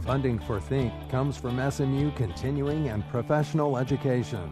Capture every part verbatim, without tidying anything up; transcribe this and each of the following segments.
Funding for Think comes from S M U Continuing and Professional Education.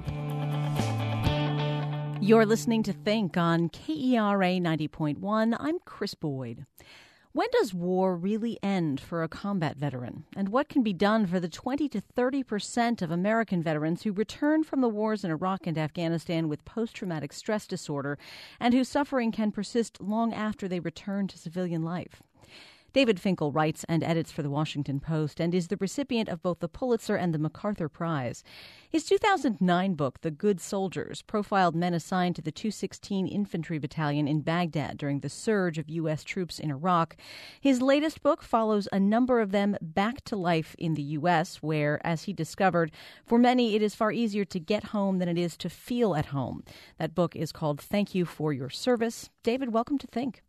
You're listening to Think on K E R A ninety point one. I'm Chris Boyd. When does war really end for a combat veteran? And what can be done for the twenty to thirty percent of American veterans who return from the wars in Iraq and Afghanistan with post-traumatic stress disorder and whose suffering can persist long after they return to civilian life? David Finkel writes and edits for The Washington Post and is the recipient of both the Pulitzer and the MacArthur Prize. His two thousand nine book, The Good Soldiers, profiled men assigned to the two sixteen Infantry Battalion in Baghdad during the surge of U S troops in Iraq. His latest book follows a number of them back to life in the U S, where, as he discovered, for many it is far easier to get home than it is to feel at home. That book is called Thank You for Your Service. David, welcome to Think.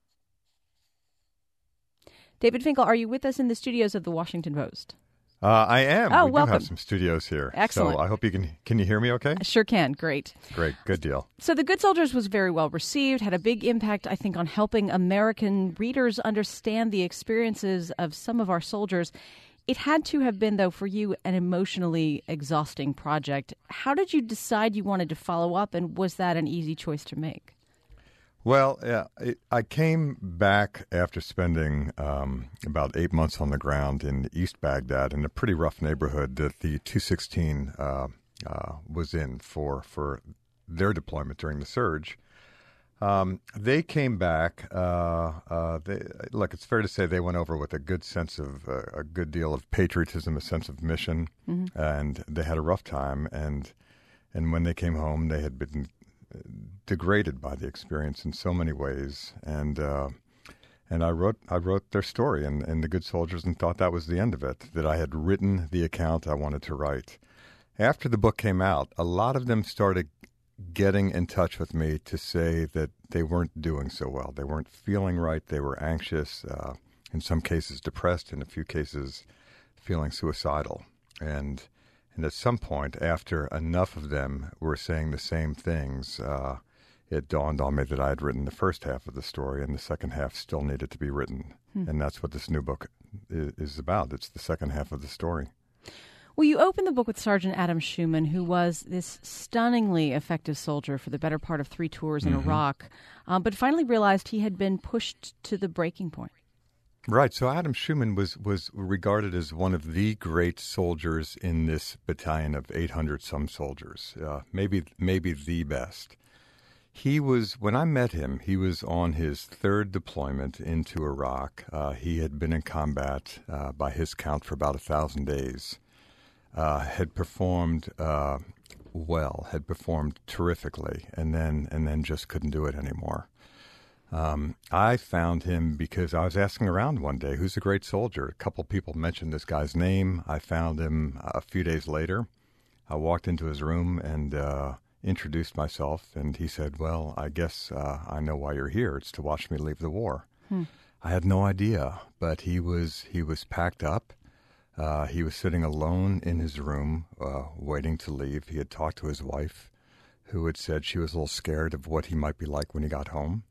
David Finkel, are you with us in the studios of The Washington Post? Uh, I am. Oh, we welcome. do have some studios here. Excellent. So I hope you can, can you hear me okay? I sure can. Great. Great. Good deal. So The Good Soldiers was very well received, had a big impact, I think, on helping American readers understand the experiences of some of our soldiers. It had to have been, though, for you, an emotionally exhausting project. How did you decide you wanted to follow up, and was that an easy choice to make? Well, yeah, it, I came back after spending um, about eight months on the ground in East Baghdad in a pretty rough neighborhood that the two sixteen uh, uh, was in for for their deployment during the surge. Um, they came back. Uh, uh, they, look, it's fair to say they went over with a good sense of uh, a good deal of patriotism, a sense of mission, mm-hmm. and they had a rough time. And and when they came home, they had been degraded by the experience in so many ways, and uh, and I wrote I wrote their story in, in The Good Soldiers and thought that was the end of it, that I had written the account I wanted to write. After the book came out, a lot of them started getting in touch with me to say that they weren't doing so well. They weren't feeling right. They were anxious, uh, in some cases depressed, in a few cases feeling suicidal. And And at some point, after enough of them were saying the same things, uh, it dawned on me that I had written the first half of the story, and the second half still needed to be written. Hmm. And that's what this new book is, is about. It's the second half of the story. Well, you open the book with Sergeant Adam Schumann, who was this stunningly effective soldier for the better part of three tours in mm-hmm. Iraq, um, but finally realized he had been pushed to the breaking point. Right. So Adam Schumann was, was regarded as one of the great soldiers in this battalion of eight hundred some soldiers, uh, maybe maybe the best. He was, when I met him, he was on his third deployment into Iraq. Uh, he had been in combat, uh, by his count, for about a thousand days, uh, had performed uh, well, had performed terrifically, and then and then just couldn't do it anymore. Um, I found him because I was asking around one day, who's a great soldier? A couple people mentioned this guy's name. I found him a few days later. I walked into his room and uh, introduced myself, and he said, well, I guess uh, I know why you're here. It's to watch me leave the war. Hmm. I had no idea, but he was he was packed up. Uh, he was sitting alone in his room, uh, waiting to leave. He had talked to his wife, who had said she was a little scared of what he might be like when he got home.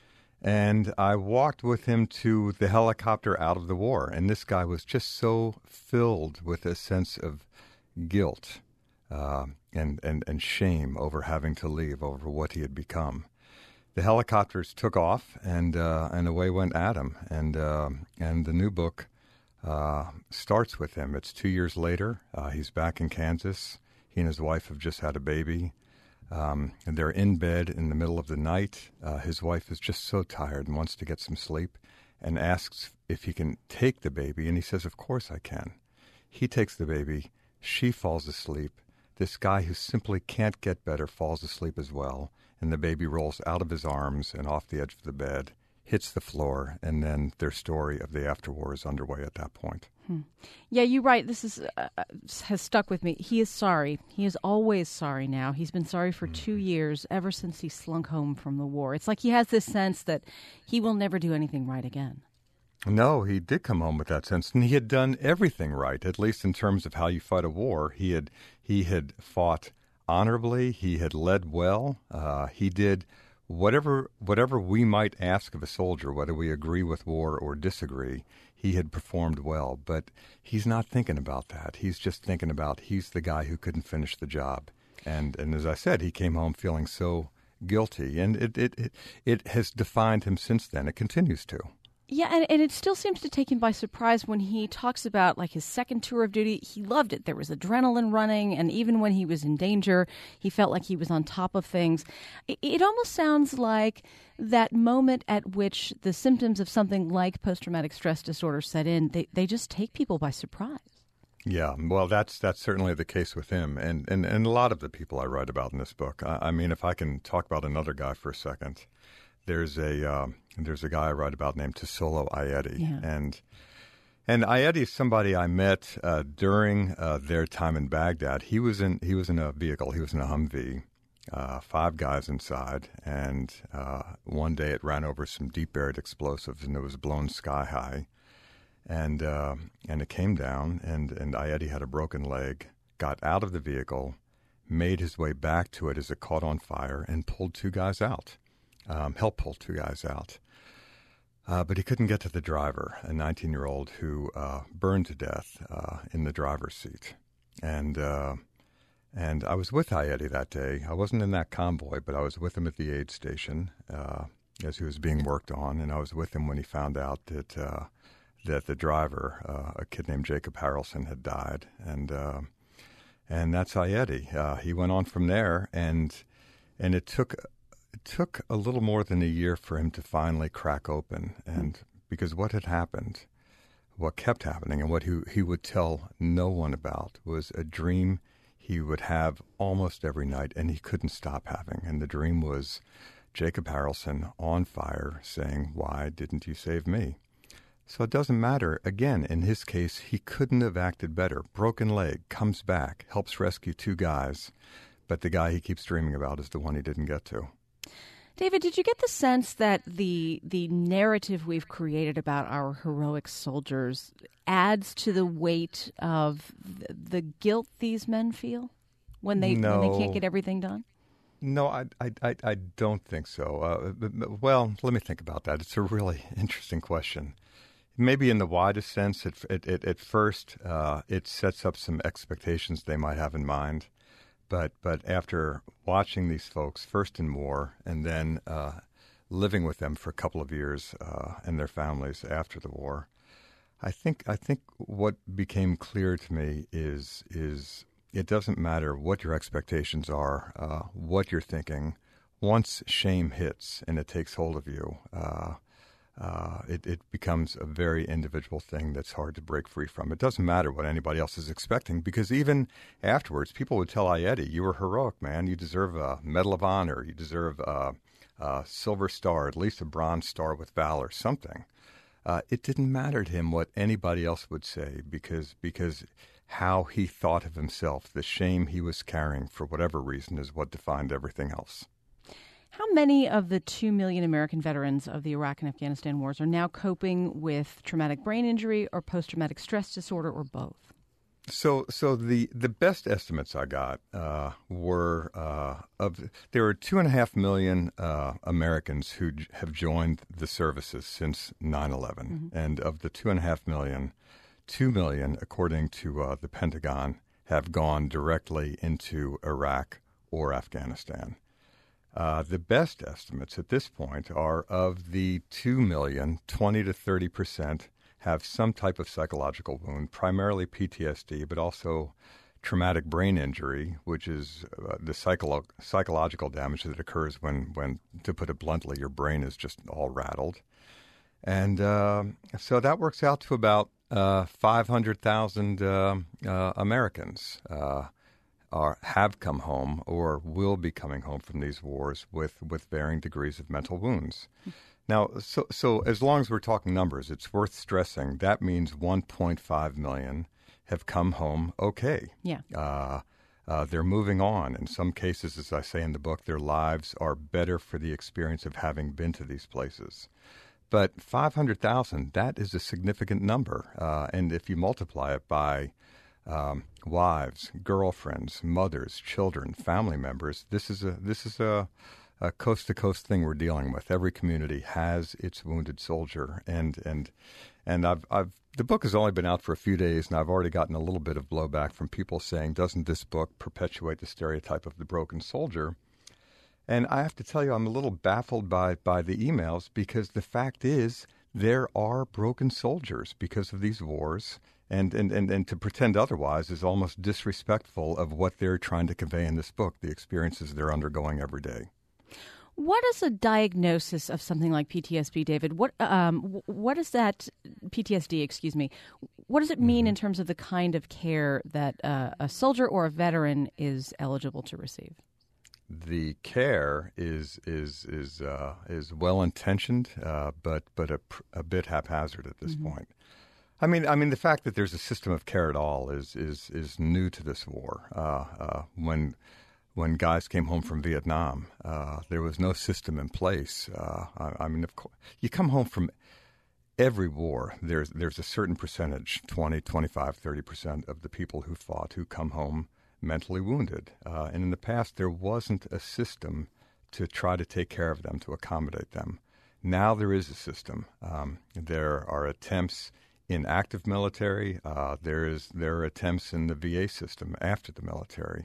And I walked with him to the helicopter out of the war. And this guy was just so filled with a sense of guilt uh, and, and, and shame over having to leave, over what he had become. The helicopters took off, and uh, and away went Adam. And, uh, and the new book uh, starts with him. It's two years later. Uh, he's back in Kansas. He and his wife have just had a baby. Um, and they're in bed in the middle of the night. Uh, his wife is just so tired and wants to get some sleep and asks if he can take the baby. And he says, of course I can. He takes the baby. She falls asleep. This guy who simply can't get better falls asleep as well. And the baby rolls out of his arms and off the edge of the bed, hits the floor, and then their story of the afterwar is underway at that point. Hmm. Yeah, you're right. This is uh, has stuck with me. He is sorry. He is always sorry now. He's been sorry for mm. two years, ever since he slunk home from the war. It's like he has this sense that he will never do anything right again. No, he did come home with that sense, and he had done everything right, at least in terms of how you fight a war. He had he had fought honorably. He had led well. Uh, he did whatever whatever we might ask of a soldier, whether we agree with war or disagree. he had performed well. But he's not thinking about that. He's just thinking about he's the guy who couldn't finish the job. And and as I said, he came home feeling so guilty. And it, it, it, it has defined him since then. It continues to. Yeah, and, and it still seems to take him by surprise when he talks about, like, his second tour of duty. He loved it. There was adrenaline running, and even when he was in danger, he felt like he was on top of things. It, it almost sounds like that moment at which the symptoms of something like post-traumatic stress disorder set in, they, they just take people by surprise. Yeah, well, that's that's certainly the case with him, and, and, and a lot of the people I write about in this book. I, I mean, if I can talk about another guy for a second. There's a uh, there's a guy I write about named Tesolo Ayedi, yeah. and and Ayedi is somebody I met uh, during uh, their time in Baghdad. He was in he was in a vehicle. He was in a Humvee, uh, five guys inside, and uh, one day it ran over some deep buried explosives, and it was blown sky high, and uh, and it came down, and and Ayedi had a broken leg, got out of the vehicle, made his way back to it as it caught on fire, and pulled two guys out. Um, helped pull two guys out. Uh, but he couldn't get to the driver, a nineteen-year-old who uh, burned to death uh, in the driver's seat. And uh, and I was with Ayedi that day. I wasn't in that convoy, but I was with him at the aid station uh, as he was being worked on. And I was with him when he found out that uh, that the driver, uh, a kid named Jacob Harrelson, had died. And uh, and that's Ayedi. Uh, he went on from there, and and it took... It took a little more than a year for him to finally crack open, and because what had happened, what kept happening, and what he, he would tell no one about was a dream he would have almost every night, and he couldn't stop having. And the dream was Jacob Harrelson on fire saying, "Why didn't you save me?" So it doesn't matter. Again, in his case, he couldn't have acted better. Broken leg, comes back, helps rescue two guys, but the guy he keeps dreaming about is the one he didn't get to. David, did you get the sense that the the narrative we've created about our heroic soldiers adds to the weight of the, the guilt these men feel when they no. when they can't get everything done? No, I I I, I don't think so. Uh, but, but, well, let me think about that. It's a really interesting question. Maybe in the widest sense, it, it, it, at first uh, it sets up some expectations they might have in mind. But but after watching these folks, first in war, and then uh, living with them for a couple of years uh, and their families after the war, I think I think what became clear to me is is it doesn't matter what your expectations are, uh, what you're thinking. Once shame hits and it takes hold of you, uh, uh, it, it becomes a very individual thing that's hard to break free from. It doesn't matter what anybody else is expecting, because even afterwards, people would tell Ayedi, "You were heroic, man. You deserve a Medal of Honor. You deserve a, a Silver Star, at least a Bronze Star with Valor, something." Uh, it didn't matter to him what anybody else would say, because because how he thought of himself, the shame he was carrying for whatever reason, is what defined everything else. How many of the two million American veterans of the Iraq and Afghanistan wars are now coping with traumatic brain injury or post-traumatic stress disorder, or both? So, so the, the best estimates I got uh, were uh, of there are two and a half million uh, Americans who j- have joined the services since nine eleven, mm-hmm. and of the two and a half million, two million, according to uh, the Pentagon, have gone directly into Iraq or Afghanistan. Uh, the best estimates at this point are of the two million, twenty to thirty percent have some type of psychological wound, primarily P T S D, but also traumatic brain injury, which is uh, the psycholo- psychological damage that occurs when, when, to put it bluntly, your brain is just all rattled. And uh, so that works out to about uh, five hundred thousand uh, uh, Americans uh Are, have come home or will be coming home from these wars with, with varying degrees of mental wounds. Now, so so as long as we're talking numbers, it's worth stressing that means one point five million have come home okay. Yeah. Uh, uh, they're moving on. In some cases, as I say in the book, their lives are better for the experience of having been to these places. But five hundred thousand, that is a significant number. Uh, and if you multiply it by Um, wives, girlfriends, mothers, children, family members. This is a this is a, a coast-to-coast thing we're dealing with. Every community has its wounded soldier, and and And I've, I've, the book has only been out for a few days, and I've already gotten a little bit of blowback from people saying, doesn't this book perpetuate the stereotype of the broken soldier? And I have to tell you, I'm a little baffled by, by the emails, because the fact is there are broken soldiers because of these wars. And, and, and, and to pretend otherwise is almost disrespectful of what they're trying to convey in this book, the experiences they're undergoing every day. What is a diagnosis of something like P T S D, David? What um, what is that P T S D? Excuse me. What does it mean mm-hmm. in terms of the kind of care that uh, a soldier or a veteran is eligible to receive? The care is is is uh, is well intentioned, uh, but but a, a bit haphazard at this mm-hmm. point. I mean, I mean, the fact that there's a system of care at all is is is new to this war. Uh, uh, when when guys came home from Vietnam, uh, there was no system in place. Uh, I, I mean, of course, you come home from every war. There's there's a certain percentage, twenty, twenty-five, thirty percent of the people who fought who come home mentally wounded. Uh, and in the past, there wasn't a system to try to take care of them, to accommodate them. Now there is a system. Um, there are attempts in active military. Uh, there is there are attempts in the V A system after the military.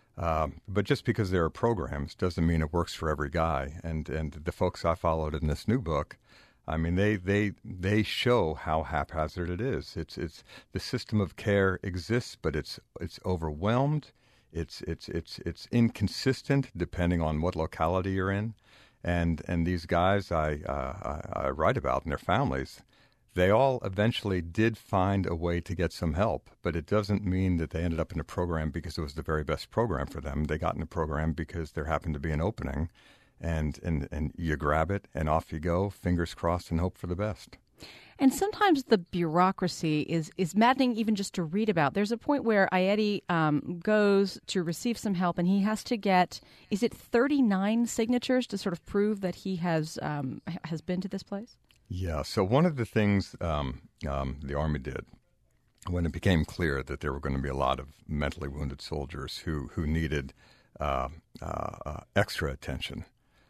Um, but just because there are programs doesn't mean it works for every guy. And and the folks I followed in this new book, I mean, they they they show how haphazard it is. It's it's the system of care exists, but it's it's overwhelmed. It's it's it's it's inconsistent depending on what locality you're in. And and these guys I uh, I, I write about and their families, they all eventually did find a way to get some help, but it doesn't mean that they ended up in a program because it was the very best program for them. They got in a program because there happened to be an opening, and, and, and you grab it, and off you go, fingers crossed, and hope for the best. And sometimes the bureaucracy is, is maddening even just to read about. There's a point where Ayedi um, goes to receive some help, and he has to get, is it thirty-nine signatures to sort of prove that he has um, has been to this place? Yeah, so one of the things um, um, the Army did when it became clear that there were going to be a lot of mentally wounded soldiers who, who needed uh, uh, uh, extra attention,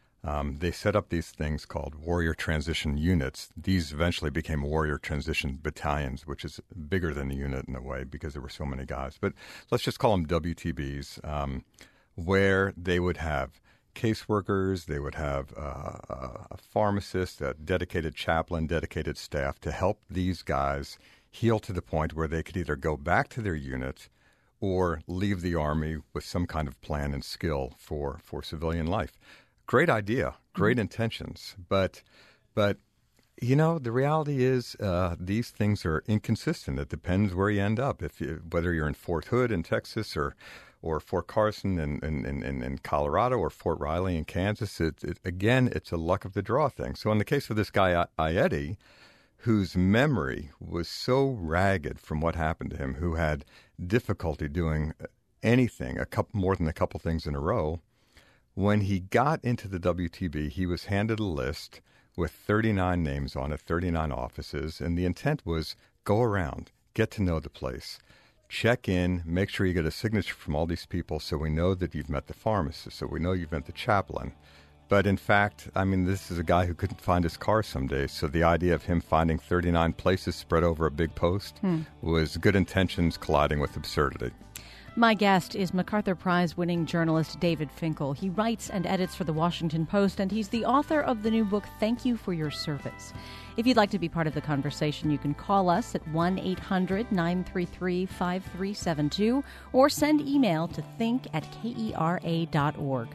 um, they set up these things called warrior transition units. These eventually became warrior transition battalions, which is bigger than a unit in a way because there were so many guys. But let's just call them W T Bs, um, where they would have caseworkers, they would have uh, a pharmacist, a dedicated chaplain, dedicated staff to help these guys heal to the point where they could either go back to their unit or leave the Army with some kind of plan and skill for, for civilian life. Great idea, great mm-hmm. intentions, but but you know the reality is uh, these things are inconsistent. It depends where you end up. If you, whether you're in Fort Hood in Texas or or Fort Carson in, in, in, in Colorado, or Fort Riley in Kansas, it, it, again, it's a luck of the draw thing. So in the case of this guy, Ayedi, whose memory was so ragged from what happened to him, who had difficulty doing anything, a couple more than a couple things in a row, when he got into the W T B, he was handed a list with thirty-nine names on it, thirty-nine offices, and the intent was go around, get to know the place. Check in, make sure you get a signature from all these people so we know that you've met the pharmacist, so we know you've met the chaplain. But in fact, I mean, this is a guy who couldn't find his car some days, so the idea of him finding thirty-nine places spread over a big post hmm. was good intentions colliding with absurdity. My guest is MacArthur Prize-winning journalist David Finkel. He writes and edits for The Washington Post, and he's the author of the new book, Thank You for Your Service. If you'd like to be part of the conversation, you can call us at one eight hundred nine three three five three seven two or send email to think at kera dot org.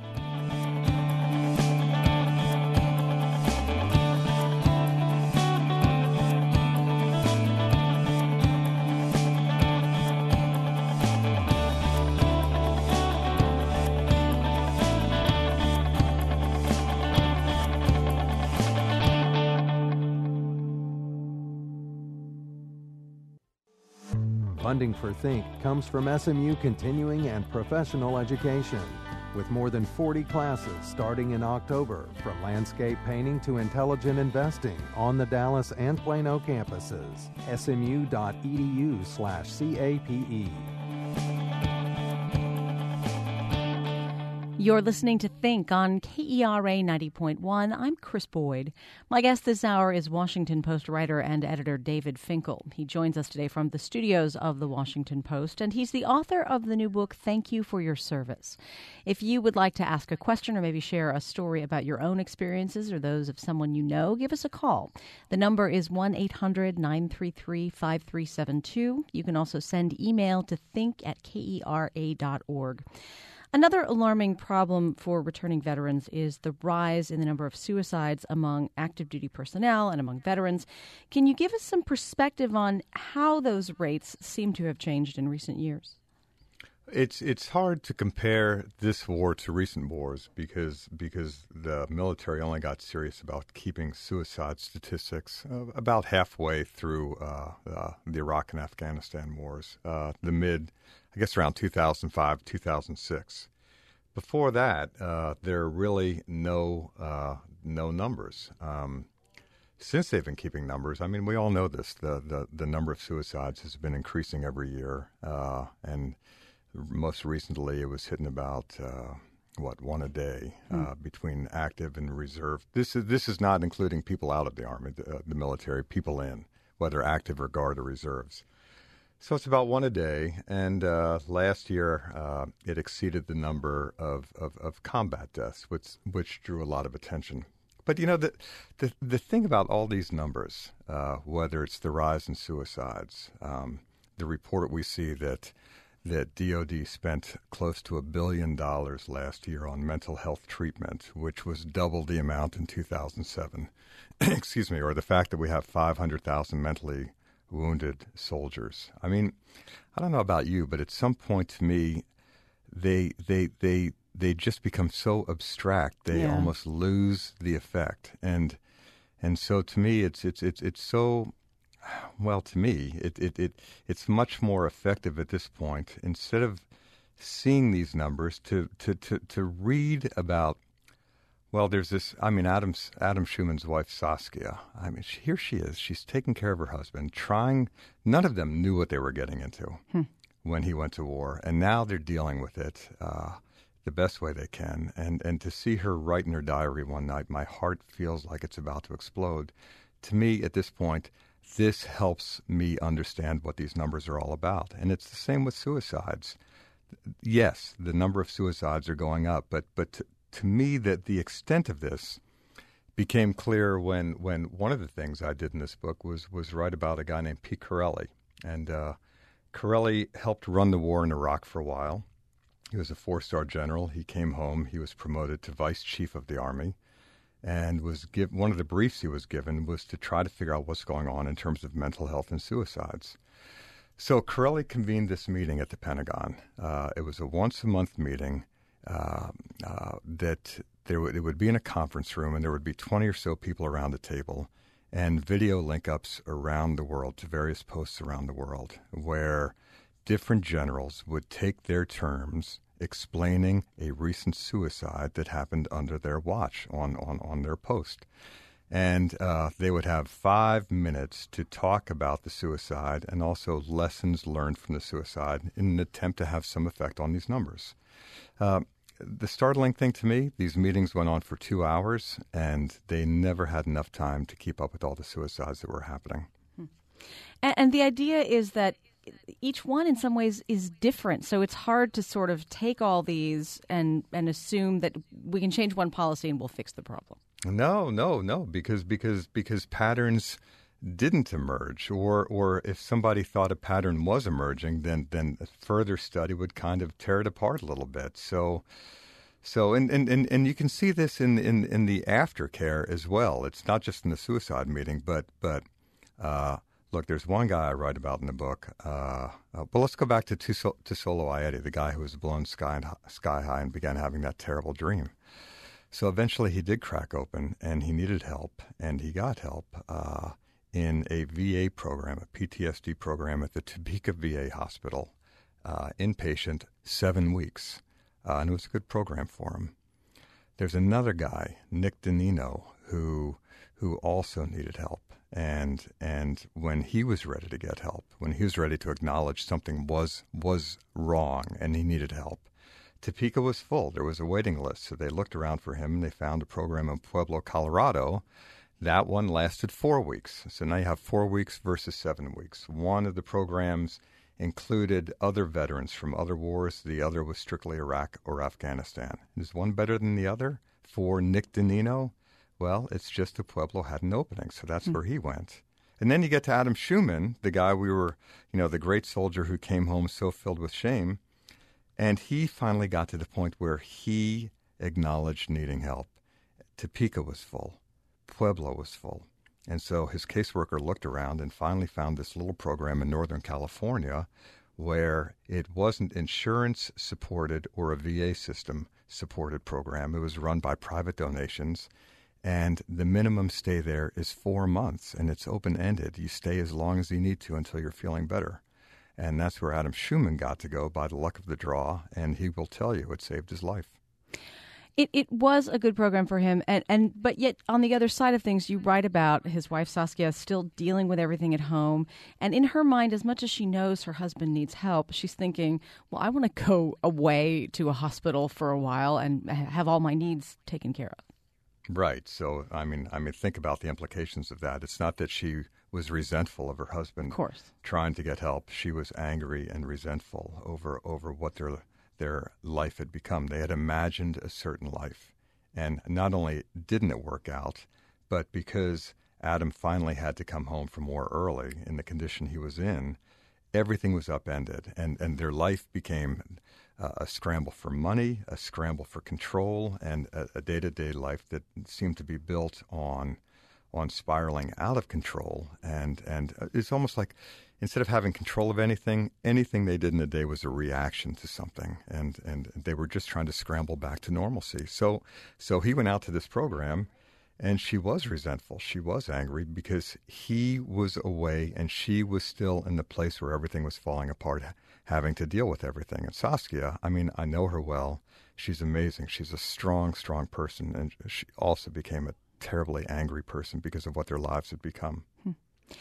Funding for Think comes from S M U Continuing and Professional Education, with more than forty classes starting in October, from landscape painting to intelligent investing on the Dallas and Plano campuses. S M U dot E D U slash C A P E. You're listening to Think on K E R A ninety point one. I'm Chris Boyd. My guest this hour is Washington Post writer and editor David Finkel. He joins us today from the studios of the Washington Post, and he's the author of the new book, Thank You for Your Service. If you would like to ask a question or maybe share a story about your own experiences or those of someone you know, give us a call. The number is one eight hundred nine three three five three seven two. You can also send email to think at kera dot org. Another alarming problem for returning veterans is the rise in the number of suicides among active duty personnel and among veterans. Can you give us some perspective on how those rates seem to have changed in recent years? It's it's hard to compare this war to recent wars because because the military only got serious about keeping suicide statistics uh, about halfway through uh, uh, the Iraq and Afghanistan wars, uh, the mid, I guess around two thousand five, two thousand six. Before that, uh, there are really no uh, no numbers. Um, since they've been keeping numbers, I mean, we all know this. The the, the number of suicides has been increasing every year, uh, and most recently, it was hitting about uh, what one a day uh, mm. between active and reserve. This is this is not including people out of the Army, the, uh, the military, people in, whether active or Guard or reserves. So it's about one a day. And uh, last year, uh, it exceeded the number of, of, of combat deaths, which which drew a lot of attention. But you know the the the thing about all these numbers, uh, whether it's the rise in suicides, um, the report we see that. that D O D spent close to a billion dollars last year on mental health treatment, which was double the amount in two thousand seven. Excuse me, or the fact that we have five hundred thousand mentally wounded soldiers. I mean, I don't know about you, but at some point to me, they they they they just become so abstract they yeah. almost lose the effect. And and so to me, it's it's it's it's so. Well, to me, it, it, it it's much more effective at this point, instead of seeing these numbers, to, to, to, to read about, well, there's this, I mean, Adam's, Adam Schumann's wife, Saskia. I mean, she, here she is. She's taking care of her husband, trying, none of them knew what they were getting into hmm. when he went to war, and now they're dealing with it uh, the best way they can. And, and to see her write in her diary one night, my heart feels like it's about to explode. To me, at this point, this helps me understand what these numbers are all about. And it's the same with suicides. Yes, the number of suicides are going up, but but to, to me, that the extent of this became clear when, when one of the things I did in this book was was write about a guy named Pete Corelli. And uh, Corelli helped run the war in Iraq for a while. He was a four-star general. He came home. He was promoted to vice chief of the Army. And was give, one of the briefs he was given was to try to figure out what's going on in terms of mental health and suicides. So Corelli convened this meeting at the Pentagon. Uh, it was a once-a-month meeting uh, uh, that there w- it would be in a conference room, and there would be twenty or so people around the table, and video link-ups around the world to various posts around the world, where different generals would take their terms explaining a recent suicide that happened under their watch on, on, on their post. And uh, they would have five minutes to talk about the suicide and also lessons learned from the suicide in an attempt to have some effect on these numbers. Uh, the startling thing to me, these meetings went on for two hours, and they never had enough time to keep up with all the suicides that were happening. Hmm. And, and the idea is that each one in some ways is different. So it's hard to sort of take all these and, and assume that we can change one policy and we'll fix the problem. No, no, no, because because because patterns didn't emerge, or or if somebody thought a pattern was emerging, then then a further study would kind of tear it apart a little bit. So so and, and, and, and you can see this in, in, in the aftercare as well. It's not just in the suicide meeting, but but uh look, there's one guy I write about in the book. Uh, uh, well, let's go back to Tsolo Aedi, the guy who was blown sky, and, sky high and began having that terrible dream. So eventually he did crack open, and he needed help, and he got help uh, in a V A program, a P T S D program at the Topeka V A hospital, uh, inpatient, seven weeks. Uh, and it was a good program for him. There's another guy, Nick Danino, who who also needed help. And and when he was ready to get help, when he was ready to acknowledge something was was wrong and he needed help, Topeka was full. There was a waiting list. So they looked around for him, and they found a program in Pueblo, Colorado. That one lasted four weeks. So now you have four weeks versus seven weeks. One of the programs included other veterans from other wars. The other was strictly Iraq or Afghanistan. Is one better than the other? For Nick Danino, well, it's just that Pueblo had an opening, so that's mm. where he went. And then you get to Adam Schumann, the guy we were, you know, the great soldier who came home so filled with shame. And he finally got to the point where he acknowledged needing help. Topeka was full. Pueblo was full. And so his caseworker looked around and finally found this little program in Northern California where it wasn't insurance-supported or a V A system-supported program. It was run by private donations, and the minimum stay there is four months, and it's open-ended. You stay as long as you need to until you're feeling better. And that's where Adam Schumann got to go by the luck of the draw, and he will tell you it saved his life. It it was a good program for him, and, and but yet on the other side of things, you write about his wife Saskia still dealing with everything at home, and in her mind, as much as she knows her husband needs help, she's thinking, well, I want to go away to a hospital for a while and have all my needs taken care of. Right. So, I mean, I mean, think about the implications of that. It's not that she was resentful of her husband of course. trying to get help. She was angry and resentful over over what their their life had become. They had imagined a certain life. And not only didn't it work out, but because Adam finally had to come home from war early in the condition he was in, everything was upended. And, and their life became uh, a scramble for money, a scramble for control, and a, a day-to-day life that seemed to be built on on spiraling out of control. And, and it's almost like instead of having control of anything, anything they did in a day was a reaction to something, and, and they were just trying to scramble back to normalcy. So so he went out to this program, and she was resentful. She was angry because he was away, and she was still in the place where everything was falling apart, having to deal with everything. And Saskia, I mean, I know her well. She's amazing. She's a strong, strong person, and she also became a terribly angry person because of what their lives had become. Hmm.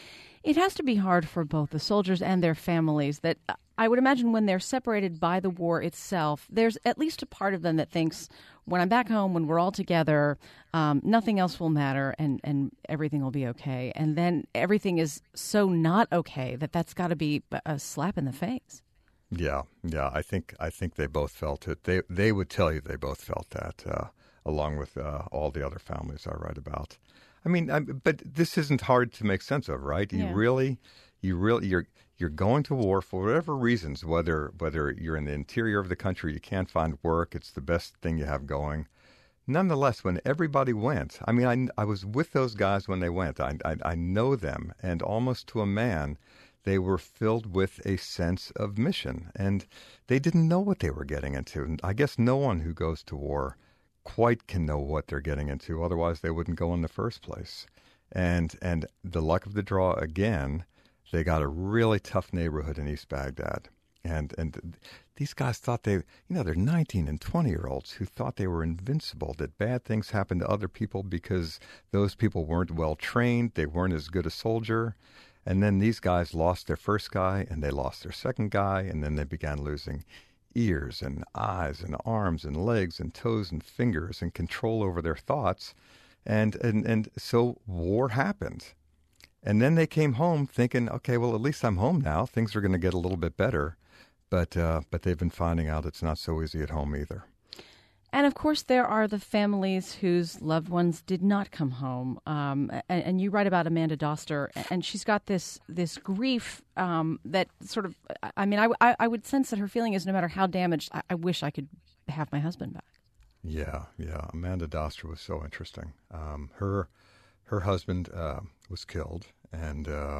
It has to be hard for both the soldiers and their families that I would imagine when they're separated by the war itself, there's at least a part of them that thinks, when I'm back home, when we're all together, um, nothing else will matter and, and everything will be okay. And then everything is so not okay that that's got to be a slap in the face. Yeah, yeah. I think I think they both felt it. They they would tell you they both felt that, uh, along with uh, all the other families I write about. I mean, I, but this isn't hard to make sense of, right? You yeah. really, you really, you're you're going to war for whatever reasons. Whether whether you're in the interior of the country, you can't find work, it's the best thing you have going. Nonetheless, when everybody went, I mean, I, I was with those guys when they went. I, I I know them, and almost to a man, they were filled with a sense of mission, and they didn't know what they were getting into. And I guess no one who goes to war quite can know what they're getting into. Otherwise, they wouldn't go in the first place. And and the luck of the draw again, they got a really tough neighborhood in East Baghdad. And and these guys thought they, you know, they're nineteen and twenty-year-olds who thought they were invincible, that bad things happened to other people because those people weren't well trained, they weren't as good a soldier. And then these guys lost their first guy, and they lost their second guy, and then they began losing ears and eyes and arms and legs and toes and fingers and control over their thoughts. And, and, and so war happened. And then they came home thinking, okay, well, at least I'm home now. Things are going to get a little bit better. But, uh, but they've been finding out it's not so easy at home either. And, of course, there are the families whose loved ones did not come home. Um, and, and you write about Amanda Doster, and she's got this this grief um, that sort of, I mean, I, I, I would sense that her feeling is no matter how damaged, I, I wish I could have my husband back. Yeah, yeah. Amanda Doster was so interesting. Um, her her husband uh, was killed, and uh,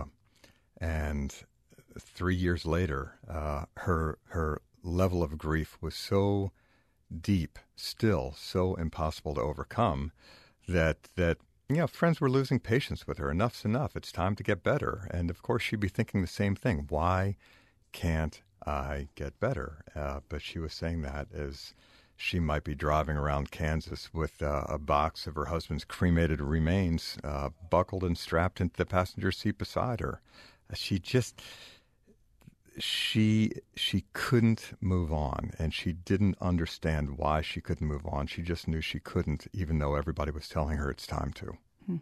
and three years later, uh, her her level of grief was so deep, still so impossible to overcome, that that you know friends were losing patience with her. Enough's enough. It's time to get better. And of course, she'd be thinking the same thing. Why can't I get better? Uh, but she was saying that as she might be driving around Kansas with uh, a box of her husband's cremated remains uh, buckled and strapped into the passenger seat beside her. She just, she she couldn't move on, and she didn't understand why she couldn't move on. She just knew she couldn't, even though everybody was telling her it's time to. Hmm.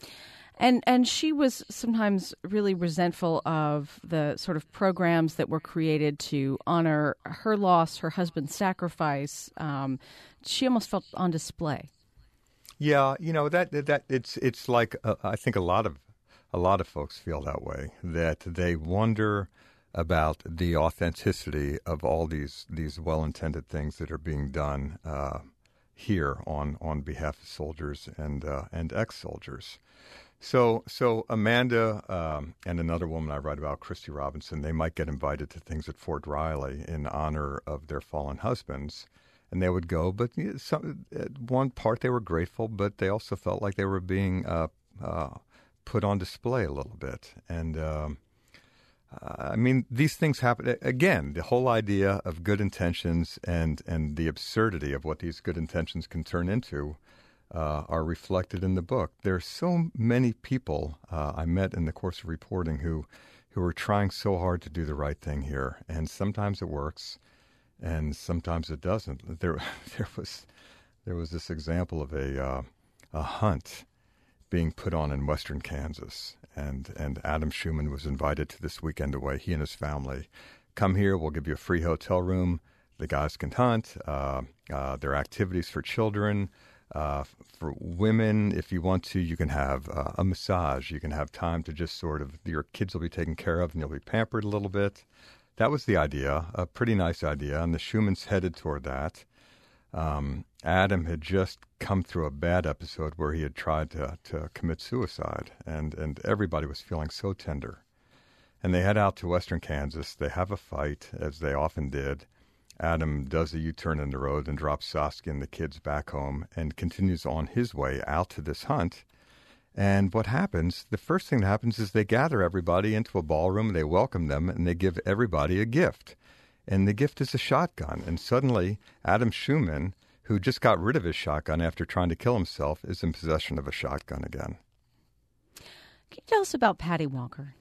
And and she was sometimes really resentful of the sort of programs that were created to honor her loss, her husband's sacrifice. Um, she almost felt on display. Yeah, you know that that it's it's like uh, I think a lot of a lot of folks feel that way, that they wonder about the authenticity of all these these well-intended things that are being done uh, here on on behalf of soldiers and uh, and ex-soldiers. So, so Amanda um, and another woman I write about, Christy Robinson, they might get invited to things at Fort Riley in honor of their fallen husbands, and they would go. But you know, some, at one part, they were grateful, but they also felt like they were being uh, uh, put on display a little bit. And um, uh, I mean, these things happen again. The whole idea of good intentions and and the absurdity of what these good intentions can turn into. Uh, are reflected in the book. There are so many people uh, I met in the course of reporting who who are trying so hard to do the right thing here, and sometimes it works, and sometimes it doesn't. There, there was there was this example of a uh, a hunt being put on in western Kansas, and and Adam Schumann was invited to this weekend away. He and his family come here. We'll give you a free hotel room. The guys can hunt. Uh, uh, there are activities for children. Uh, for women, if you want to, you can have uh, a massage. You can have time to just sort of, your kids will be taken care of and you'll be pampered a little bit. That was the idea, a pretty nice idea, and the Schumanns headed toward that. Um, Adam had just come through a bad episode where he had tried to, to commit suicide, and, and everybody was feeling so tender. And they head out to western Kansas. They have a fight, as they often did. Adam does a U-turn in the road and drops Saskia and the kids back home and continues on his way out to this hunt. And what happens, the first thing that happens is they gather everybody into a ballroom, they welcome them, and they give everybody a gift. And the gift is a shotgun. And suddenly, Adam Schumann, who just got rid of his shotgun after trying to kill himself, is in possession of a shotgun again. Can you tell us about Patty Walker?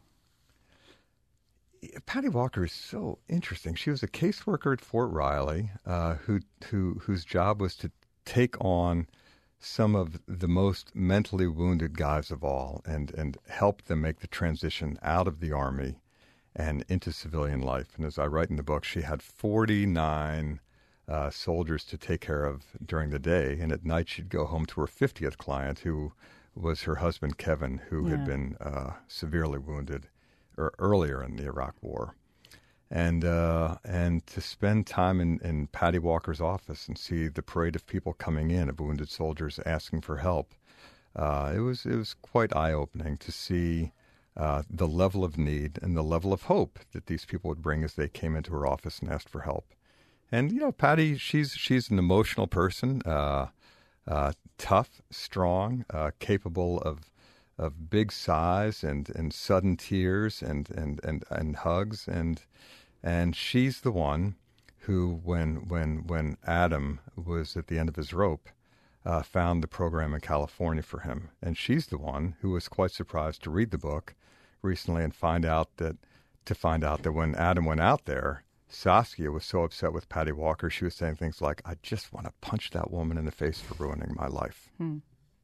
Patty Walker is so interesting. She was a caseworker at Fort Riley uh, who, who, whose job was to take on some of the most mentally wounded guys of all and, and help them make the transition out of the Army and into civilian life. And as I write in the book, she had forty-nine uh, soldiers to take care of during the day, and at night she'd go home to her fiftieth client, who was her husband, Kevin, who yeah. had been uh, severely wounded or earlier in the Iraq War, and uh, and to spend time in, in Patty Walker's office and see the parade of people coming in, of wounded soldiers asking for help, uh, it was it was quite eye-opening to see uh, the level of need and the level of hope that these people would bring as they came into her office and asked for help. And you know, Patty, she's she's an emotional person, uh, uh, tough, strong, uh, capable of. of big sighs and, and sudden tears and, and, and, and hugs, and and she's the one who, when when when Adam was at the end of his rope, uh, found the program in California for him, and she's the one who was quite surprised to read the book recently and find out that to find out that when Adam went out there, Saskia was so upset with Patty Walker, she was saying things like, "I just want to punch that woman in the face for ruining my life." Hmm.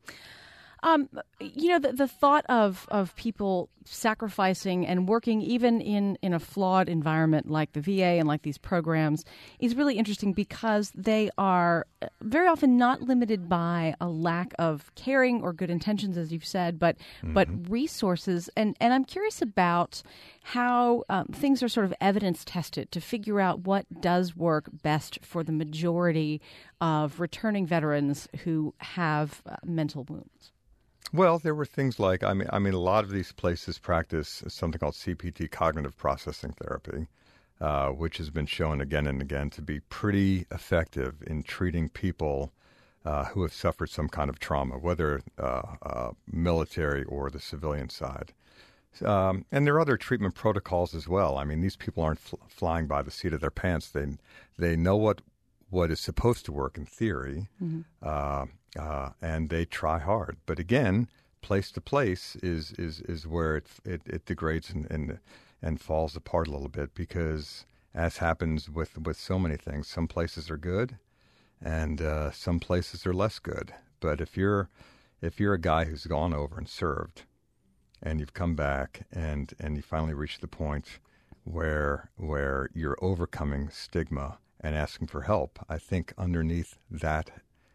Um, you know, the, the thought of, of people sacrificing and working even in, in a flawed environment like the V A and like these programs is really interesting because they are very often not limited by a lack of caring or good intentions, as you've said, but mm-hmm. but resources. And, and I'm curious about how um, things are sort of evidence tested to figure out what does work best for the majority of returning veterans who have uh, mental wounds. Well, there were things like, I mean, I mean, a lot of these places practice something called C P T, cognitive processing therapy, uh, which has been shown again and again to be pretty effective in treating people uh, who have suffered some kind of trauma, whether uh, uh, military or the civilian side. Um, and there are other treatment protocols as well. I mean, these people aren't fl- flying by the seat of their pants. They they know what what is supposed to work in theory. Mm-hmm. Uh, Uh, and they try hard, but again, place to place is is, is where it it, it degrades in, in and falls apart a little bit because, as happens with, with so many things, some places are good and uh, some places are less good. But if you're if you're a guy who's gone over and served and you've come back and, and you finally reach the point where where you're overcoming stigma and asking for help, I think underneath that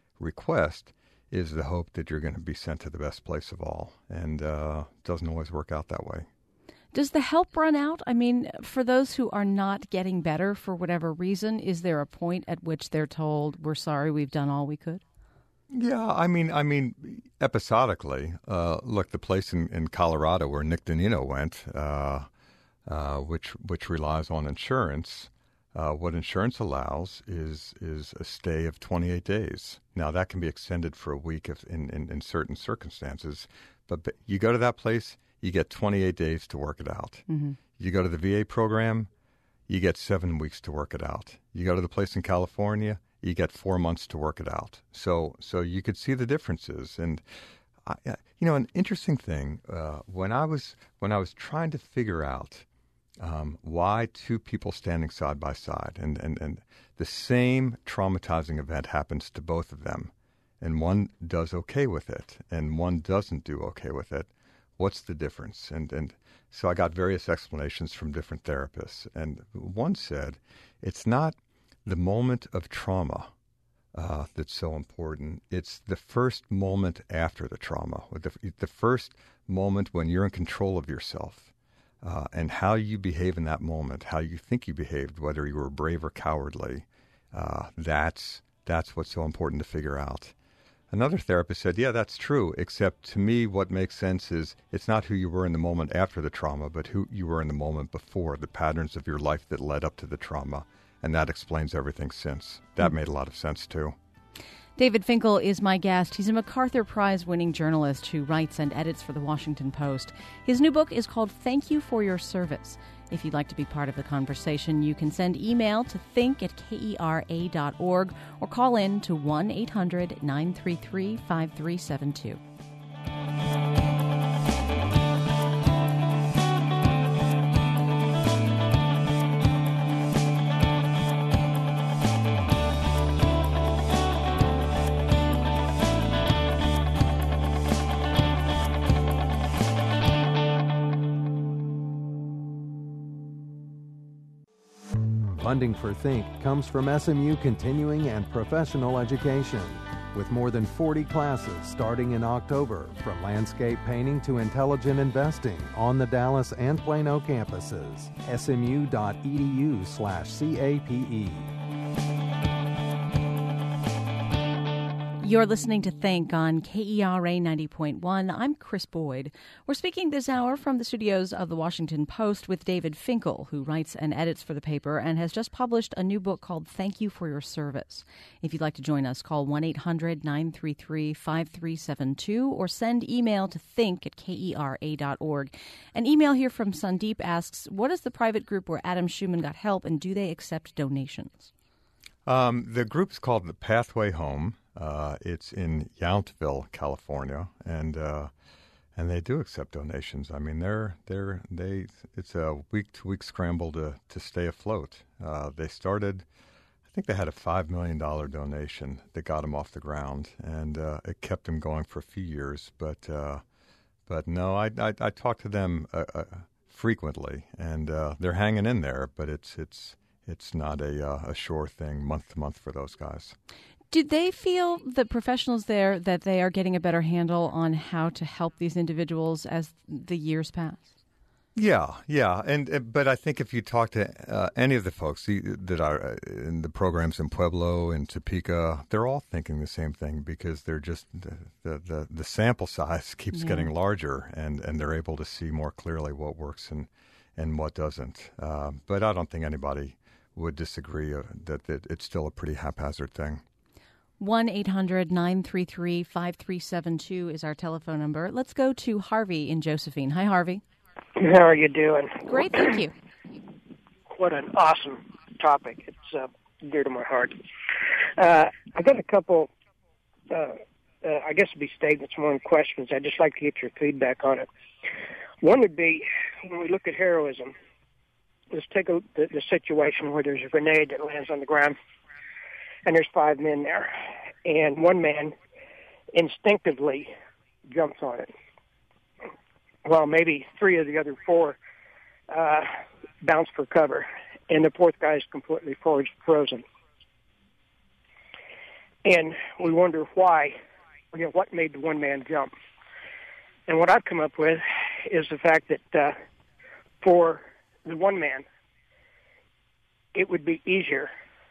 request is the hope that you're going to be sent to the best place of all. And uh, it doesn't always work out that way. Does the help run out? I mean, for those who are not getting better for whatever reason, is there a point at which they're told, we're sorry, we've done all we could? Yeah, I mean, I mean, episodically. Uh, look, the place in, in Colorado where Nick Donino went, uh, uh, which which relies on insurance, uh, what insurance allows is is a stay of twenty-eight days. Now, that can be extended for a week if in, in, in certain circumstances, but, but you go to that place, you get twenty-eight days to work it out. Mm-hmm. You go to the V A program, you get seven weeks to work it out. You go to the place in California, you get four months to work it out. So so you could see the differences. And, I, you know, an interesting thing, uh, when I was when I was trying to figure out um, why two people standing side by side, and, and, and the same traumatizing event happens to both of them, and one does okay with it, and one doesn't do okay with it, what's the difference? And and so I got various explanations from different therapists. And one said, it's not the moment of trauma uh, that's so important. It's the first moment after the trauma, the, the first moment when you're in control of yourself uh, and how you behave in that moment, how you think you behaved, whether you were brave or cowardly. Uh, that's that's what's so important to figure out. Another therapist said, yeah, that's true, except to me what makes sense is it's not who you were in the moment after the trauma, but who you were in the moment before, the patterns of your life that led up to the trauma. And that explains everything since. That mm-hmm. made a lot of sense, too. David Finkel is my guest. He's a MacArthur Prize-winning journalist who writes and edits for The Washington Post. His new book is called Thank You for Your Service. If you'd like to be part of the conversation, you can send email to think at kera dot org or call in to one eight hundred nine three three five three seven two. Funding for Think comes from S M U Continuing and Professional Education, with more than forty classes starting in October, from landscape painting to intelligent investing on the Dallas and Plano campuses. S M U dot E D U slash C A P E. You're listening to Think on K E R A ninety point one. I'm Chris Boyd. We're speaking this hour from the studios of The Washington Post with David Finkel, who writes and edits for the paper and has just published a new book called Thank You for Your Service. If you'd like to join us, call one eight hundred nine three three five three seven two or send email to think at kera dot org. An email here from Sandeep asks, what is the private group where Adam Schumann got help, and do they accept donations? Um, the group's called The Pathway Home. Uh, it's in Yountville, California, and uh, and they do accept donations. I mean, they're they're they. It's a week to week scramble to to stay afloat. Uh, they started, I think they had a five million dollar donation that got them off the ground, and uh, it kept them going for a few years. But uh, but no, I I, I talk to them uh, uh, frequently, and uh, they're hanging in there. But it's it's it's not a uh, a sure thing month to month for those guys. Do they feel, the professionals there, that they are getting a better handle on how to help these individuals as the years pass? Yeah, yeah, and but I think if you talk to uh, any of the folks that are in the programs in Pueblo and Topeka, they're all thinking the same thing, because they're just the the, the, the sample size keeps yeah. getting larger, and, and they're able to see more clearly what works and and what doesn't. Uh, but I don't think anybody would disagree uh, that, that it's still a pretty haphazard thing. one eight hundred nine three three five three seven two is our telephone number. Let's go to Harvey in Josephine. Hi, Harvey. How are you doing? Great, thank you. What an awesome topic. It's uh, dear to my heart. Uh, I got a couple, uh, uh, I guess it'd be statements more than questions. I'd just like to get your feedback on it. One would be, when we look at heroism, let's take a, the, the situation where there's a grenade that lands on the ground, and there's five men there, and one man instinctively jumps on it. Well, maybe three of the other four uh, bounce for cover, and the fourth guy is completely frozen. And we wonder why, you know, what made the one man jump. And what I've come up with is the fact that uh, for the one man, it would be easier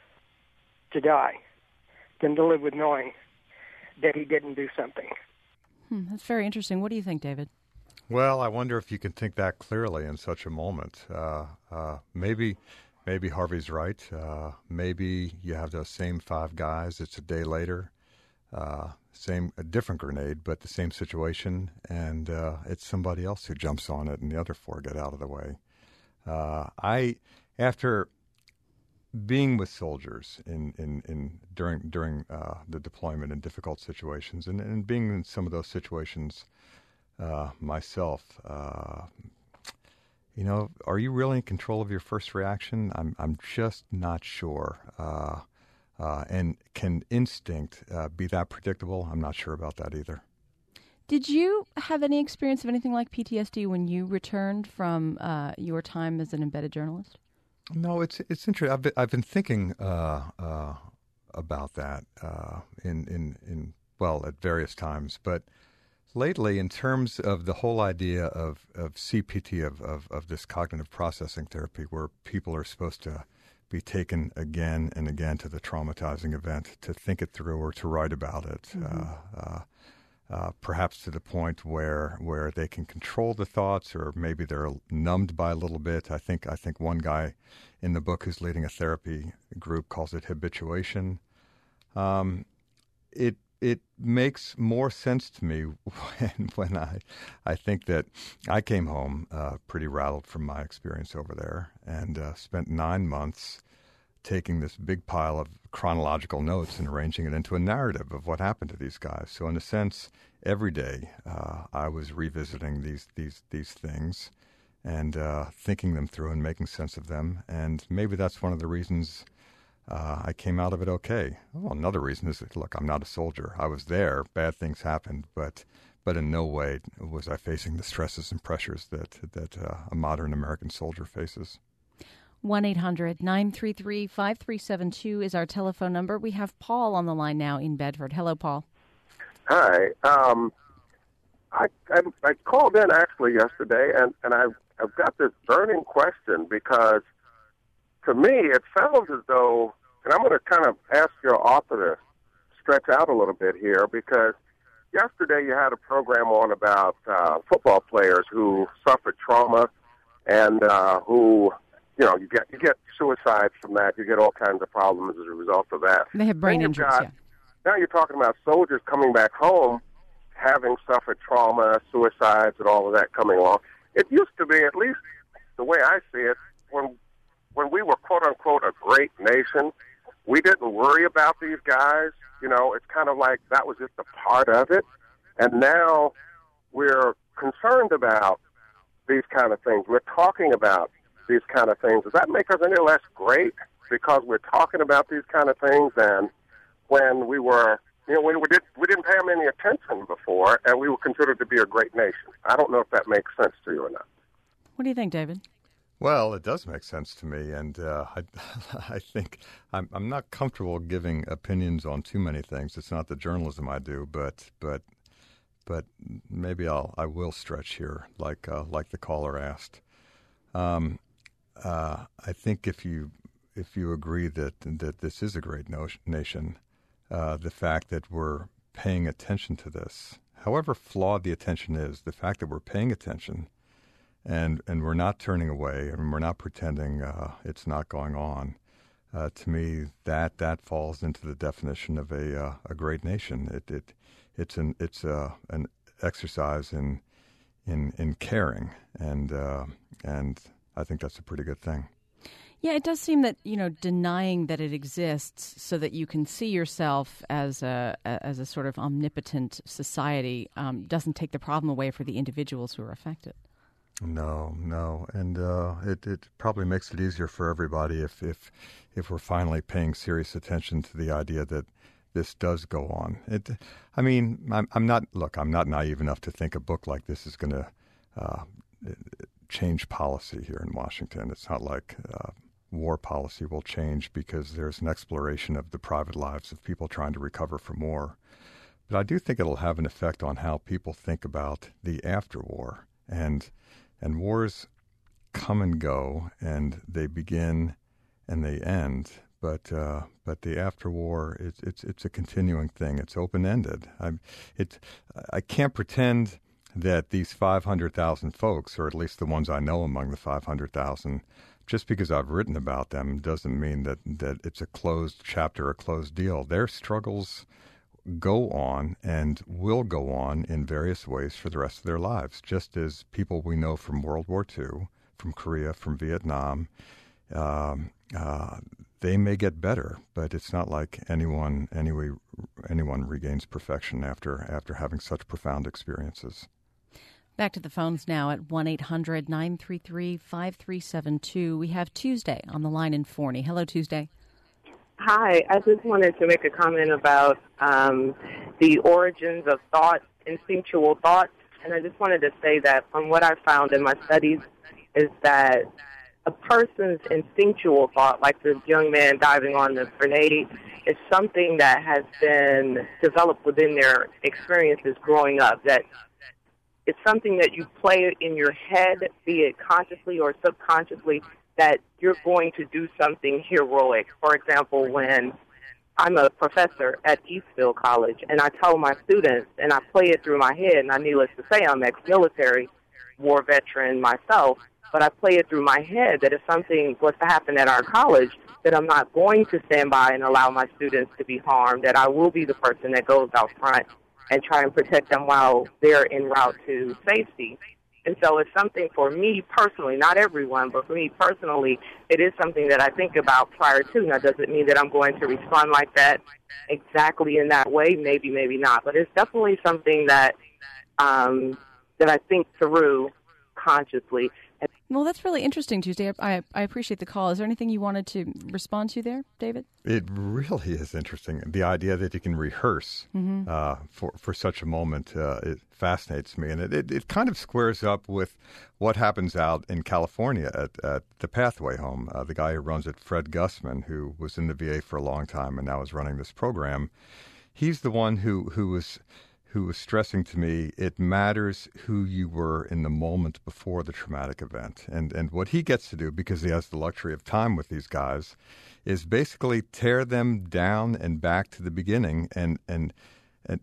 to die than to live with knowing that he didn't do something. Hmm, that's very interesting. What do you think, David? Well, I wonder if you can think that clearly in such a moment. Uh, uh, maybe maybe Harvey's right. Uh, maybe you have those same five guys. It's a day later. Uh, same, a different grenade, but the same situation, and uh, it's somebody else who jumps on it, and the other four get out of the way. Uh, I, after being with soldiers in, in, in during during uh, the deployment in difficult situations, and, and being in some of those situations uh, myself, uh, you know, are you really in control of your first reaction? I'm I'm just not sure. Uh, uh, and can instinct uh, be that predictable? I'm not sure about that either. Did you have any experience of anything like P T S D when you returned from uh, your time as an embedded journalist? No, it's it's interesting. I've been, I've been thinking uh, uh, about that uh, in, in in well at various times, but lately, in terms of the whole idea of, of C P T, of, of of this cognitive processing therapy, where people are supposed to be taken again and again to the traumatizing event to think it through or to write about it. Mm-hmm. Uh, uh, Uh, perhaps to the point where where they can control the thoughts, or maybe they're numbed by a little bit. I think I think one guy in the book who's leading a therapy group calls it habituation. Um, it it makes more sense to me when when I I think that I came home uh, pretty rattled from my experience over there, and uh, spent nine months taking this big pile of chronological notes and arranging it into a narrative of what happened to these guys. So in a sense, every day uh, I was revisiting these these these things and uh, thinking them through and making sense of them. And maybe that's one of the reasons uh, I came out of it okay. Well, another reason is that, look, I'm not a soldier. I was there. Bad things happened, but but in no way was I facing the stresses and pressures that, that uh, a modern American soldier faces. one eight hundred nine three three five three seven two is our telephone number. We have Paul on the line now in Bedford. Hello, Paul. Hi. Um, I, I I called in actually yesterday, and, and I've, I've got this burning question because to me it sounds as though, and I'm going to kind of ask your author to stretch out a little bit here, because yesterday you had a program on about uh, football players who suffered trauma and uh, who... You know, you get you get suicides from that. You get all kinds of problems as a result of that. They have brain injuries, got, yeah. Now you're talking about soldiers coming back home, having suffered trauma, suicides, and all of that coming along. It used to be, at least the way I see it, when when we were, quote-unquote, a great nation, we didn't worry about these guys. You know, it's kind of like that was just a part of it. And now we're concerned about these kind of things. We're talking about these kind of things. Does that make us any less great because we're talking about these kind of things than when we were, you know, when we, did, we didn't pay them any attention before and we were considered to be a great nation? I don't know if that makes sense to you or not. What do you think, David? Well, it does make sense to me, and uh, I, I think I'm, I'm not comfortable giving opinions on too many things. It's not the journalism I do, but but but maybe I'll I will stretch here, like uh, like the caller asked. Um, Uh, I think if you if you agree that that this is a great no- nation, uh, the fact that we're paying attention to this, however flawed the attention is, the fact that we're paying attention and and we're not turning away and we're not pretending uh, it's not going on, uh, to me that that falls into the definition of a uh, a great nation. It it it's an it's a, an exercise in in in caring, and uh, and I think that's a pretty good thing. Yeah, it does seem that, you know, denying that it exists so that you can see yourself as a as a sort of omnipotent society um, doesn't take the problem away for the individuals who are affected. No, no, and uh, it it probably makes it easier for everybody if if if we're finally paying serious attention to the idea that this does go on. It, I mean, I'm, I'm not. Look, I'm not naive enough to think a book like this is going to uh, change policy here in Washington. It's not like uh, war policy will change because there's an exploration of the private lives of people trying to recover from war. But I do think it'll have an effect on how people think about the afterwar. And and wars come and go, and they begin and they end. But uh, but the afterwar, it's it's it's a continuing thing. It's open ended. I'm it. I can't pretend that these five hundred thousand folks, or at least the ones I know among the five hundred thousand, just because I've written about them doesn't mean that that it's a closed chapter, a closed deal. Their struggles go on and will go on in various ways for the rest of their lives, just as people we know from World War Two, from Korea, from Vietnam, um, uh, they may get better, but it's not like anyone anyway, anyone regains perfection after after having such profound experiences. Back to the phones now at one eight hundred nine three three five three seven two. We have Tuesday on the line in Forney. Hello, Tuesday. Hi, I just wanted to make a comment about um, the origins of thought, instinctual thought, and I just wanted to say that from what I found in my studies is that a person's instinctual thought, like the young man diving on the grenade, is something that has been developed within their experiences growing up, that it's something that you play in your head, be it consciously or subconsciously, that you're going to do something heroic. For example, when I'm a professor at Eastville College, and I tell my students, and I play it through my head, and I needless to say, I'm ex-military, war veteran myself, but I play it through my head that if something was to happen at our college, that I'm not going to stand by and allow my students to be harmed, that I will be the person that goes out front and try and protect them while they're en route to safety. And so it's something for me personally, not everyone, but for me personally, it is something that I think about prior to. Now, does it mean that I'm going to respond like that exactly in that way? Maybe, maybe not. But it's definitely something that um, that I think through consciously. Well, that's really interesting, Tuesday. I, I appreciate the call. Is there anything you wanted to respond to there, David? It really is interesting. The idea that you can rehearse mm-hmm. uh, for, for such a moment, uh, it fascinates me. And it, it, it kind of squares up with what happens out in California at, at the Pathway Home. Uh, the guy who runs it, Fred Gussman, who was in the V A for a long time and now is running this program, he's the one who, who was... who was stressing to me, it matters who you were in the moment before the traumatic event. And and what he gets to do, because he has the luxury of time with these guys, is basically tear them down and back to the beginning and, and, and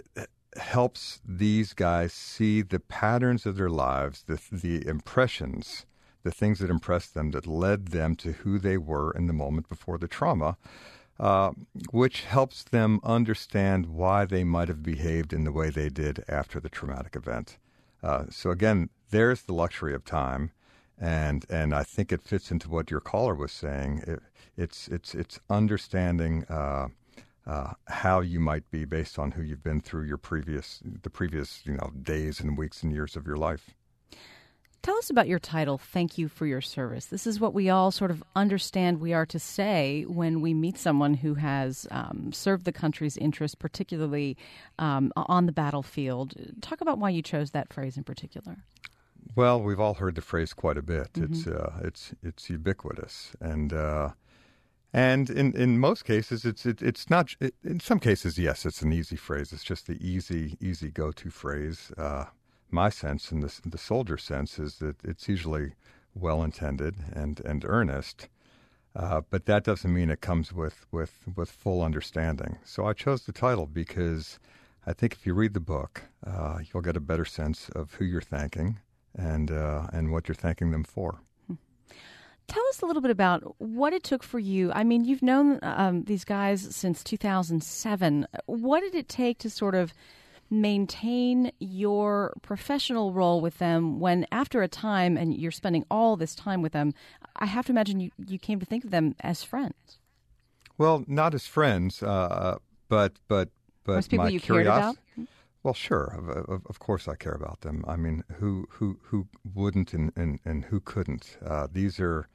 helps these guys see the patterns of their lives, the, the impressions, the things that impressed them that led them to who they were in the moment before the trauma. Uh, which helps them understand why they might have behaved in the way they did after the traumatic event. Uh, so again, there's the luxury of time, and and I think it fits into what your caller was saying. It, it's it's it's understanding uh, uh, how you might be based on who you've been through your previous the previous you know days and weeks and years of your life. Tell us about your title, Thank You for Your Service. This is what we all sort of understand we are to say when we meet someone who has um, served the country's interest, particularly um, on the battlefield. Talk about why you chose that phrase in particular. Well, we've all heard the phrase quite a bit. Mm-hmm. It's uh, it's it's ubiquitous, and uh, and in, in most cases, it's it, it's not. It, in some cases, yes, it's an easy phrase. It's just the easy easy go to phrase. Uh, My sense, and the, the soldier sense, is that it's usually well-intended and, and earnest, uh, but that doesn't mean it comes with, with, with full understanding. So I chose the title because I think if you read the book, uh, you'll get a better sense of who you're thanking and uh, and what you're thanking them for. Tell us a little bit about what it took for you. I mean, you've known um, these guys since two thousand seven. What did it take to sort of maintain your professional role with them when after a time, and you're spending all this time with them, I have to imagine you, you came to think of them as friends? Well, not as friends, uh, but but but as people my you curiosity. cared about? Well, sure. Of, of, of course, I care about them. I mean, who who who wouldn't and, and, and who couldn't? Uh, these are,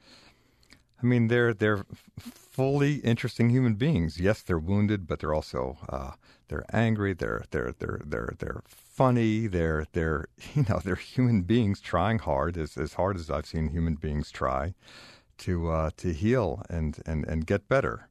I mean, they're they're fully interesting human beings. Yes, they're wounded, but they're also uh, they're angry. They're they're they're they're they're funny. They're they're you know they're human beings trying hard, as as hard as I've seen human beings try to uh, to heal and, and, and get better.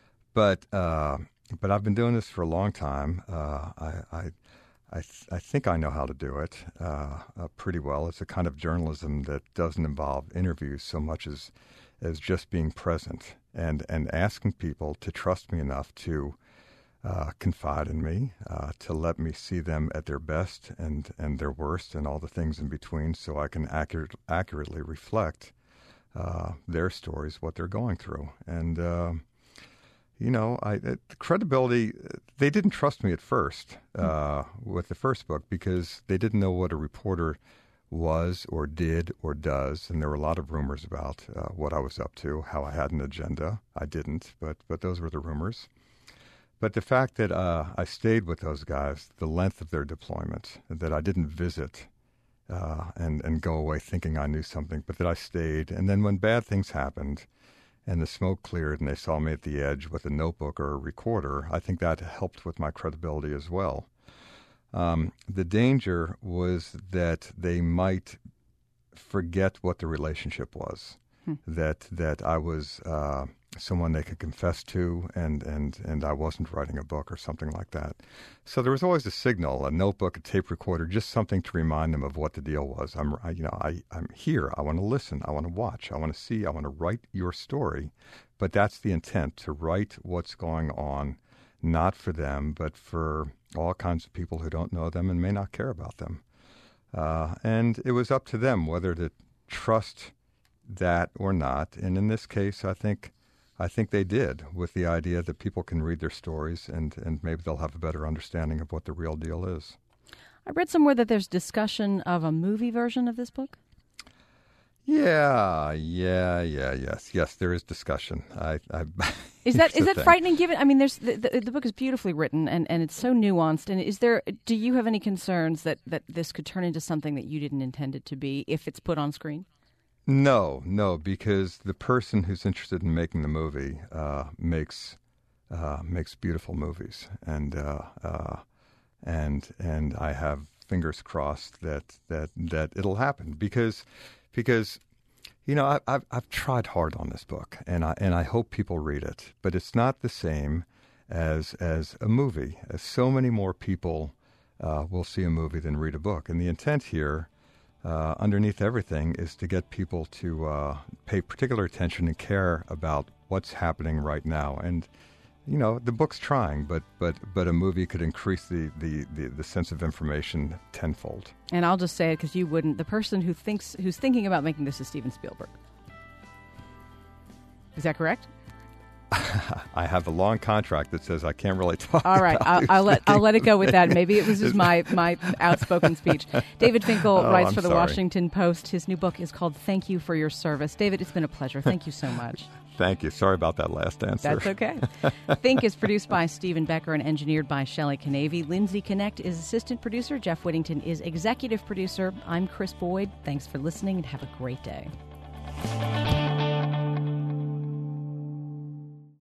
But uh, but I've been doing this for a long time. Uh, I. I I, th- I think I know how to do it uh, uh, pretty well. It's a kind of journalism that doesn't involve interviews so much as as just being present and, and asking people to trust me enough to uh, confide in me, uh, to let me see them at their best and, and their worst and all the things in between so I can accurate, accurately reflect uh, their stories, what they're going through. And uh, You know, I, the credibility, they didn't trust me at first uh, with the first book because they didn't know what a reporter was or did or does. And there were a lot of rumors about uh, what I was up to, how I had an agenda. I didn't, but, but those were the rumors. But the fact that uh, I stayed with those guys, the length of their deployment, that I didn't visit uh, and, and go away thinking I knew something, but that I stayed. And then when bad things happened, and the smoke cleared and they saw me at the edge with a notebook or a recorder, I think that helped with my credibility as well. Um, the danger was that they might forget what the relationship was, hmm. that that I was uh, someone they could confess to and, and, and I wasn't writing a book or something like that. So there was always a signal, a notebook, a tape recorder, just something to remind them of what the deal was. I'm, I, you know, I, I'm here. I want to listen. I want to watch. I want to see. I want to write your story. But that's the intent, to write what's going on, not for them, but for all kinds of people who don't know them and may not care about them. Uh, and it was up to them whether to trust that or not. And in this case, I think I think they did, with the idea that people can read their stories and, and maybe they'll have a better understanding of what the real deal is. I read somewhere that there's discussion of a movie version of this book. Yeah, yeah, yeah, yes, yes. There is discussion. I, I is that is that thing. frightening? Given, I mean, there's the, the, the book is beautifully written and, and it's so nuanced. And is there? Do you have any concerns that, that this could turn into something that you didn't intend it to be if it's put on screen? No, no, because the person who's interested in making the movie uh, makes uh, makes beautiful movies, and uh, uh, and and I have fingers crossed that that that it'll happen because because you know I, I've I've tried hard on this book, and I and I hope people read it, but it's not the same as as a movie. As so many more people uh, will see a movie than read a book, and the intent here. Uh, underneath everything is to get people to uh, pay particular attention and care about what's happening right now. And, you know, the book's trying, but but, but a movie could increase the, the, the, the sense of information tenfold. And I'll just say it because you wouldn't. The person who thinks who's thinking about making this is Steven Spielberg. Is that correct? I have a long contract that says I can't really talk. All right, about I'll, I'll let I'll let it go with that. Maybe it was just my, my outspoken speech. David Finkel oh, writes I'm for the sorry. Washington Post. His new book is called "Thank You for Your Service." David, it's been a pleasure. Thank you so much. Thank you. Sorry about that last answer. That's okay. Think is produced by Stephen Becker and engineered by Shelley Canavy. Lindsay Connect is assistant producer. Jeff Whittington is executive producer. I'm Chris Boyd. Thanks for listening and have a great day.